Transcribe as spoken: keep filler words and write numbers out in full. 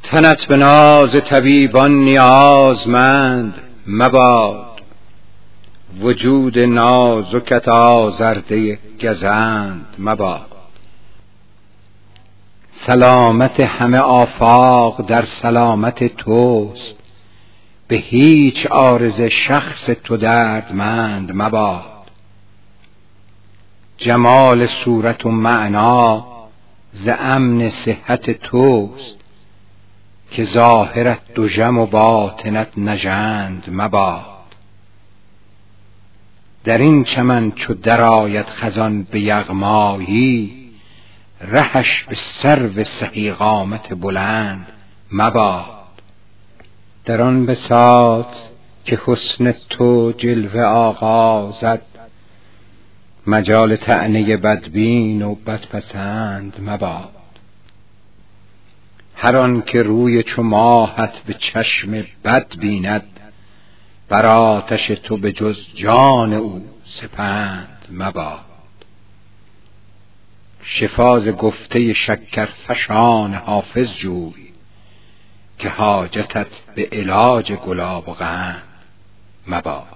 تنت به ناز طبیبان نیازمند مباد، وجود نازکت آزرده گزند مباد. سلامت همه آفاق در سلامت توست، به هیچ عارض شخص تو دردمند مباد. جمال صورت و معنا ز امن صحت توست، که ظاهرت دژم و باطنت نژند مباد. در این چمن چو درآید خزان به یغمایی، رهش به سرو سهی قامت بلند مباد. در آن بساط که حسن تو جلوه آغازد، مجال طعنه بدبین و بدپسند مباد. هر آن که روی چو ماهت به چشم بد بیند، بر آتش تو به جز جان او سپند مباد. شفا ز گفته شکرفشان حافظ جوی، که حاجتت به علاج گلاب و قند مباد.